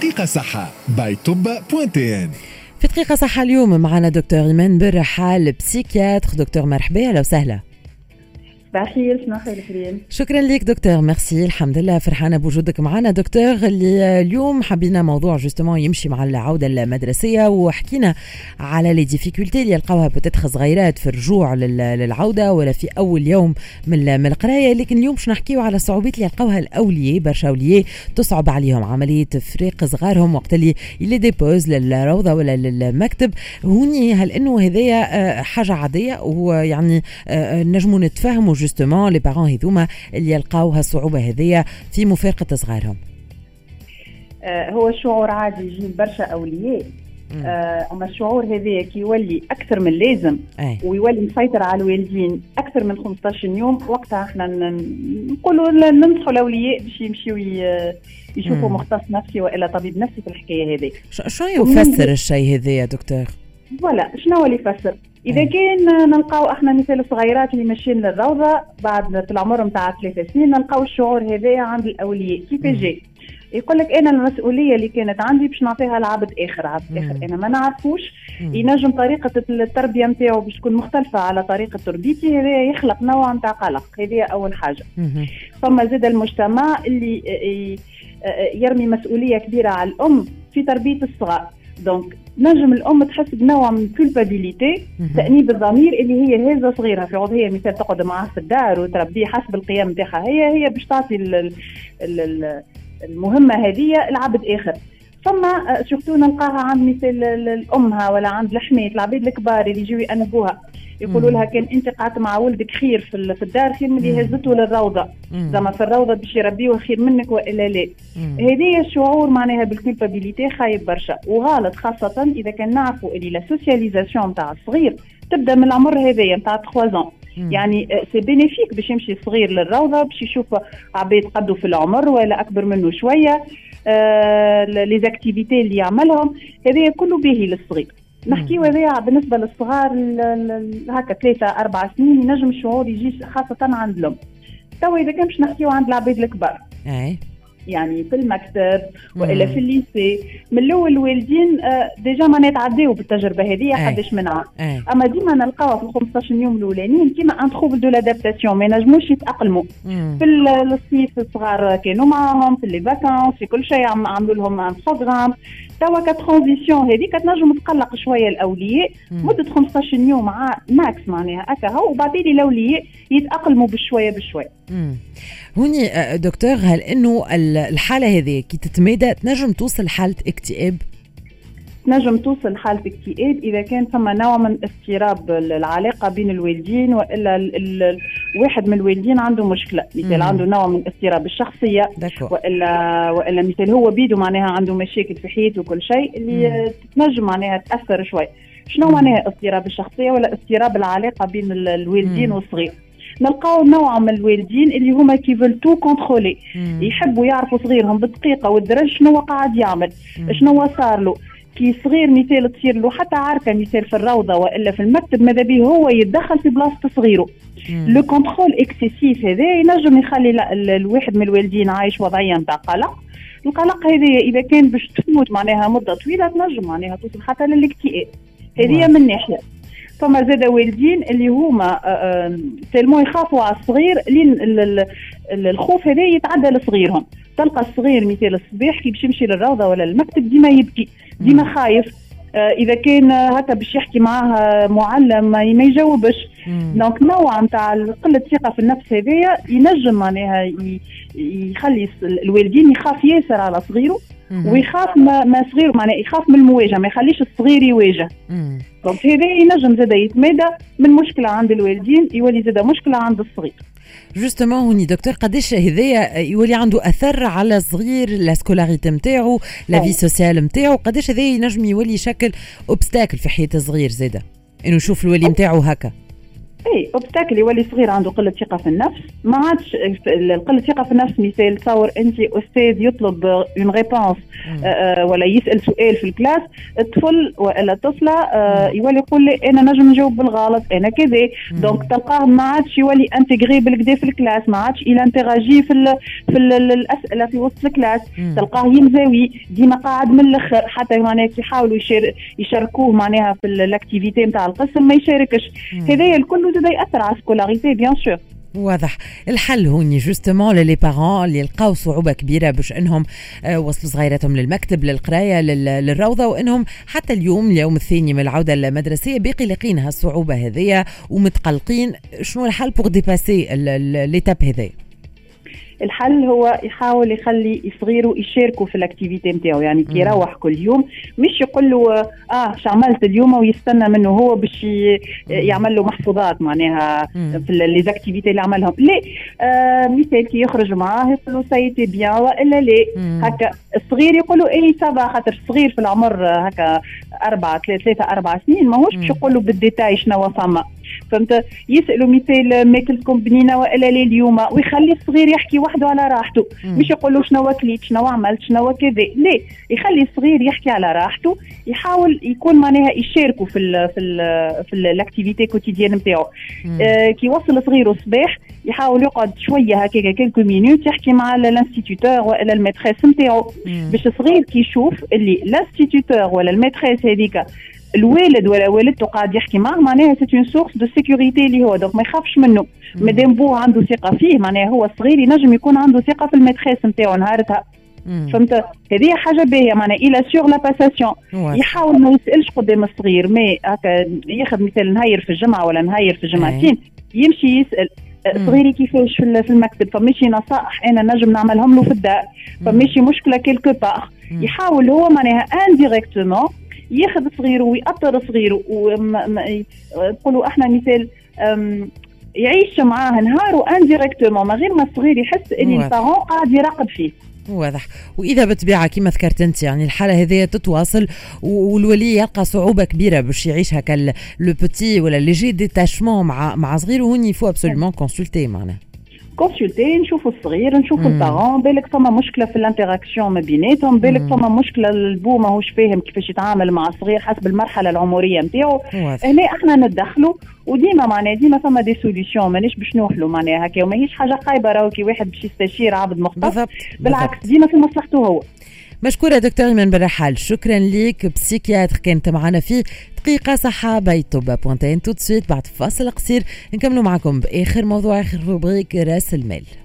دقيقة صحة باي طب.tn. في دقيقة صحة اليوم معنا دكتور إيمان برحال بسيكياتر. دكتور مرحبا، أهلا وسهلا. بخير، شنو خير فريم؟ شكرا لك دكتور، ميرسي، الحمد لله، فرحانة بوجودك معنا دكتور. اللي اليوم حبينا موضوع جوستمون يمشي مع العودة المدرسية، وحكينا على لي ديفيكولتي اللي يلقاوها بتتخ صغيرات في الرجوع للعودة ولا في أول يوم من القراية. لكن اليوم شو نحكيو على الصعوبات اللي يلقاوها الأولياء، برشا أولياء تصعب عليهم عملية تفريق صغارهم وقت اللي ديبوز للروضة ولا للمكتب. هوني هل إنه هذايا حاجة عادية، ويعني نجمو نتفاهموا جوستمون لي بارون هذوما اللي يلقاوها الصعوبة هذية في مفارقة صغارهم؟ هو شعور عادي يجي برشا أولياء، أما الشعور هذا كي يولي أكثر من لازم ويولي مسيطر على الوالدين أكثر من 15 يوم، وقتها احنا نقولوا ننصحوا الأولياء باش يمشيوا يشوفوا مختص نفسي وإلا طبيب نفسي في الحكاية هذه. شو يفسر الشيء هذا يا دكتور؟ ولا شنو هو اللي يفسر؟ إذا كان نلقاو احنا مثال الصغيرات اللي ماشيين للروضة بعد في العمر متاع 3 سنين، نلقاو الشعور هذا عند الأولياء. كيف جاي؟ يقول لك أنا المسؤولية اللي كانت عندي باش نعطيها لعبد آخر، أنا ما نعرفوش. ينجم طريقة التربية متاعه باش تكون مختلفة على طريقة تربيتي، هذا يخلق نوع متاع قلق. هذه أول حاجة. ثم زاد المجتمع اللي يرمي مسؤولية كبيرة على الأم في تربية الصغار. دونك نجم الأم تحس بنوع من كولبابيليتي، تأنيب الضمير، اللي هي هذا صغيرها في عوض هي مثال تقعد معاه في الدار وتربيه حسب القيم نتاعها، هي باش تعطي المهمة هذه العبد آخر. ثم شفتوا نلقاها عند مثل الأمها ولا عند الحمات العبيد الكبار اللي يجوا يأنبوها، يقولوا لها كان انت قعدت مع ولدك خير في الدار خير من اللي هزته للروضه، زعما في الروضه باش يربيوه خير منك والا لا. هذه الشعور معناها بالكولبابيليتي خايب برشا وغالط، خاصه اذا كان نعرفوا اللي لا سوسياليزاسيون نتاع الصغير تبدا من العمر هذايا نتاع 3 ans. يعني سي بينيفيك باش يمشي الصغير للروضه باش يشوف عباد قدوا في العمر ولا اكبر منه شويه، لي زاكتيفيتي اللي يعملهم هذا كله باهي للصغير. نحكي وهذا بالنسبة للصغار هكا 3-4 سنين ينجم الشعور يجي خاصة عند الأم. تو إذا كان باش نحكيو عند العباد الكبار يعني في المكتب وإلا في الليسي، من الأول الوالدين ديجا ما نتعديو بالتجربة هذه قداش منها. أما ديما نلقاوها في 15 يوم الأولانيين كيما ان تروفل دو لادابتاسيون، ما ينجموش يتأقلموا. في الصيف الصغار كانوا معاهم في لي فاكانس في كل شيء، عملوا لهم ان بروغرام. توا كترانزيسيون هذه كتنجم تقلق شويه الاولياء مده 15 يوم ماكس معناها هكا، وبعدين الاولياء يتاقلموا بشويه. هوني دكتور، هل انه الحاله هذه كي تتمادى تنجم توصل حاله اكتئاب؟ نجم توصل حالة اكتئاب إذا كان ثم نوع من اضطراب العلاقة بين الوالدين، وإلا واحد من الوالدين عنده مشكلة، مثل عنده نوع من اضطراب الشخصية، وإلا مثل هو بيدو معناها عنده مشاكل في حياته وكل شيء اللي تنجم معناها تأثر شوي. شنو معناها اضطراب الشخصية ولا اضطراب العلاقة بين الوالدين والصغير؟ نلقاو نوع من الوالدين اللي هما كيفل تو كونترولي، يحبوا يعرفوا صغيرهم بالدقيقة والدرج شنو قاعد يعمل، شنو صار له. كي صغير مثال تصير له حتى عارفه مثال في الروضه والا في المكتب، ماذا به هو يتدخل في بلاصه صغيره. لو كونترول اكسيسيف هذا ينجم يخلي الواحد من الوالدين عايش وضعيه نتاع قلق. القلق هذا اذا كان باش تموت معناها مده طويله تنجم معناها توصل حتى للاكتئاب. هذه من ناحيه. ثم زاد والدين اللي هما تلمو يخافوا على الصغير، لين الخوف هذا يتعدى لصغيرهم. تلقى الصغير مثال الصباح كي باش يمشي للروضه ولا المكتب ديما يبكي، ديما خايف. اذا كان هكا باش يحكي معاه معلم ما يجاوبش. دونك نوع نتاع قله ثقه في النفس هذايا ينجم معناها يخلي الوالدين يخاف ياسر على صغيره، ويخاف ما صغيره معناها يخاف من المواجهه، ما يخليش الصغير يواجه. دونك هذا ينجم زاد يتمادى من مشكله عند الوالدين يولي زاد مشكله عند الصغير. جوستومون هوني دكتور، قداش هذايا يولي عنده اثر على الصغير، لا سكولاريتي نتاعو، لا في سوسيال نتاعو، قداش هذايا ينجم يولي شكل اوبستاكل في حياه الصغير زاده انه يشوف الولي نتاعو هكا؟ اي اوبستاكل يولي صغير عنده قله ثقه في النفس. ما عادش قله ثقه في النفس. مثال تصور انت استاذ يطلب اون ريبونس ولا يسال سؤال في الكلاس، الطفل ولا الطفله يولي يقول لي انا نجم نجاوب بالغلط انا كذا. دونك تلقاه ما عادش يولي انتغري بالكدا في الكلاس، ما عادش الى انتراجي في الاسئله في وسط الكلاس. تلقاه ينزوي ديما قاعد من الاخر، حتى معناها يحاولوا يشاركوه معناها في الاكتيفيتي نتاع القسم ما يشاركش. هذايا الكل زاد ياثر على السكولاريتي بيان سور. واضح. الحل هوني جوستومون للي بارون اللي لقاو صعوبه كبيره باش انهم وصلوا صغيراتهم للمكتب للقرايه للروضه، وانهم حتى اليوم الثاني من العوده المدرسيه باقي لاقين هالصعوبه هذيا ومتقلقين. شنو الحل بور ديباسي ليتاب هذي؟ الحل هو يحاول يخلي صغيره يشاركوا في الاكتيفيتي نتاعو، يعني كي يروح كل يوم مش يقول له شو عملت اليوم ويستنى منه هو باش يعمل له محفوظات معناها في لي زاكتيفيتي اللي عملهم. لا مثال كي يخرج معاه يقول له سايتي بيان والا لا. هكا الصغير يقول له اي سافا، خاطر صغير في العمر هكا 3-4 سنين ماهوش باش يقول له بالديتاي شنو فما. فهمت؟ يسألوا مثال ماكلتكم بنينه والا لا اليوم، ويخلي الصغير يحكي وحده على راحته، مش يقول له شنو كليت شنو عملت شنو كذا. لا، يخلي الصغير يحكي على راحته، يحاول يكون معناها يشاركوا في الاكتيفيتي كوتيديان نتاعو. كي يوصل صغيره الصباح يحاول يقعد شويه هكاكا كلكو مينوت يحكي مع الانستيتوتور ولا الميتريس نتاعو، باش الصغير كي يشوف اللي الانستيتوتور ولا الميتريس هذيك الوالد ولا والدته قاعد يحكي معه، معناها سي اون سورس دو سيكوريتي اللي هو، دونك ما يخافش منه. مادام بوه عنده ثقه فيه، معناها هو الصغير ينجم يكون عنده ثقه في الميتريس نتاعو نهارتها. فهمت؟ هذه حاجه باهيه معناها الى سور لا باساسيون. يحاول ما يسالش قدام الصغير، ما هكا ياخذ مثال نهير في الجمعه ولا نهير في جمعتين يمشي يسال صغيري كيفاش في المكتب، فماشي نصائح انا نجم نعملهم له في الدار، فماشي مشكله كيلكو باغ. يحاول هو معناها انديريكتومون ياخذ صغيره ويأطر صغيره، ونقولوا احنا مثال يعيش معاه نهاره انديريكتومون من غير ما الصغير يحس ان البارون قاعد يراقب فيه. واضح. واذا بالطبيعه كما ذكرت انت يعني الحاله هذه تتواصل والولي يلقى صعوبه كبيره باش يعيش هكا لو بوتي ولا ليجي ديتاشمون مع صغيره، هوني فو ابسوليومون كونسلتي معنا كونسلتي، نشوفوا الصغير نشوفوا البارون. بالك فما مشكله في الانتراكسيون ما بيناتهم، بالك فما مشكله البو ماهوش فاهم كيفاش يتعامل مع الصغير حسب المرحله العمريه نتاعو. هنا احنا ندخلوا، وديما معناها ديما فما دي سوليوشن، مانيش باش نوحلوا معناها هكا، وماهيش حاجه خايبه راهو كي واحد باش يستشير عبد مختص. بالعكس ديما في مصلحته هو. مشكورة دكتور إيمان بالرحال، شكرا ليك. بسيكياتر كانت معنا في دقيقة صحة بيتوبا بوانتين. تو تسويت بعد فاصل قصير نكملوا معكم بآخر موضوع، آخر روبريك راس المال.